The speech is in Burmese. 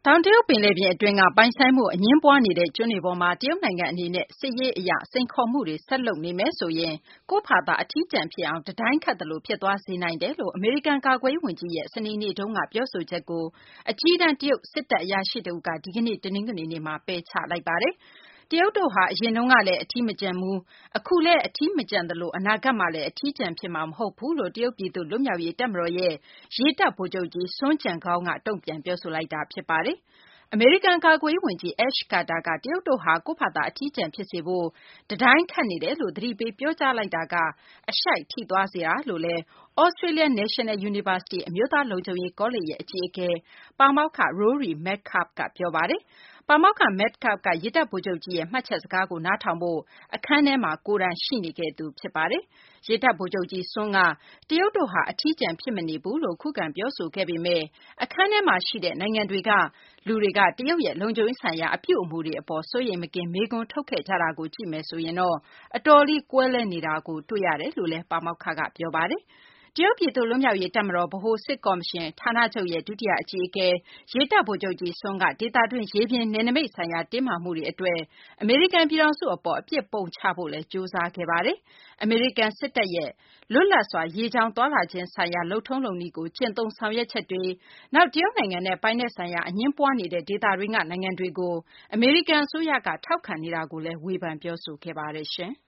တောင်တရုတ်ပင်လယ်ပြင်အတွင်းကပိုင်ဆိုင်မှုအငြင်းပွားနေတဲ့ကျွန်းတွေပေါ်မှာတရုတ်နိုင်ငံအနေနဲ့စစ်ရေးအရစိန်ခေါ်မှုတွေဆက်လုပ်နေမယ်ဆိုရင်ကိုယ့်ဖာသာအထီးကျန်ဖြစ်အောင်တံတိုင်းခတ်သလိုဖြစ်သွားစေနိုင်တယ်လို့အမေရိကန်ကာကွယ်ရေးဝန်ကြီးရဲ့စနေနေ့တုန်းကပြောဆိုချက်ကိုအကြီးတန်းတရုတ်စစ်တပ်အရာရှိတဦးကဒီကနေ့တနင်္ဂနွေနေ့မှာပယ်ချလိုက်ပါတယ်။တရုတ်တို့ဟာအရင်တုန်းကလည်းအထီးမကျန်ဘူးအခုလည်းအထီးမကျန်သလိုအနာဂတ်မှာလည်းအထီးကျန်ဖြစ်မှာမဟုတ်ဘူးလို့တရုတ်ပြည်သူ့လွတ်မြောက်ရေးတပ်မတော်ရဲ့ရေတပ်ဗိုလ်ချုပ်ကြီးစွန်းကျန်ကောင်းကတုံ့ပြန်ပြောဆိုလိုက်တာဖြစ်ပါတယ်။အမေရိကန်ကာကွယ်ရေးဝန်ကြီး Ash Carter ကတရုတ်တို့ဟာကိုယ့်ဖာသာအထီးကျန်ဖြစ်စေဖို့တံတိုင်းခတ်နေတယ်လို့သတိပေးပြောကြားလိုက်တာကအရှိုက်ထိသွားစေတာလို့လည်း Australian National University အမျိုးသားလုံခြုံရေးကောလိပ်ရဲ့အကြီးအကဲပါမောက္ခ Rory Medcalf ကပြောပါတယ်။ပါမောက္ခ Medcalf ကရေတပ်ဗိုလ်ချုပ်ကြီးရဲ့မှတ်ချက်စကားကိုနားထောင်ဖို့အခန်းထဲမှာကိုယ်တိုင်ရှိနေခဲ့သူဖြစ်ပါတယ်။ရေတပ်ဗိုလ်ချုပ်ကြီးစွန်းကတရုတ်တို့ဟာအထီးကျန်ဖြစ်မနေဘူးလို့ခုခံပြောဆိုခဲ့ပေမယ့်အခန်းထဲမှာရှိတဲ့နိုင်ငံတွေကလူတွေကတရုတ်ရဲ့လုံခြုံရေးဆိုင်ရာအပြုအမူတွေအပေါ်စိုးရိမ်မကင်းမေးခွန်းထုတ်ခဲ့ကြတာကိုကြည့်မယ်ဆိုရင်တော့အတော်လေးကွဲလွဲနေတာကိုတွေ့ရတယ်လို့လည်းပါမောက္ခကပြောပါတယ်။တရုတ်ပြည်သူ့လွတ်မြောက်ရေးတပ်မတော်ဗဟိုစစ်ကော်မရှင်ဌာနချုပ်ရဲ့ဒုတိယအကြီးအကဲရေတပ်ဗိုလ်ချုပ်ကြီးစွန်းကဒေသတွင်းရေပြင်နယ်နိမိတ်ဆိုင်ရာတင်းမာမှုတွေအတွက်အမေရိကန်ပြည်ထောင်စုအပေါ်အပြစ်ပုံချဖို့လည်းကြိုးစားခဲ့ပါတယ်။အမေရိကန်စစ်တပ်ရဲ့လွတ်လပ်စွာရေကြောင်းသွားလာခြင်းဆိုင်ရာလုပ်ထုံးလုပ်နည်းကိုကျင့်သုံးဆောင်ရွက်ချက်တွေနောက်တရုတ်နိုင်ငံနဲ့ပိုင်နက်ဆိုင်ရာအငြင်းပွားနေတဲ့ဒေသတွင်းကနိုင်ငံတွေကိုအမေရိကန်အစိုးရကထောက်ခံနေတာကိုလည်းဝေဖန်ပြောဆိုခဲ့ပါတယ်။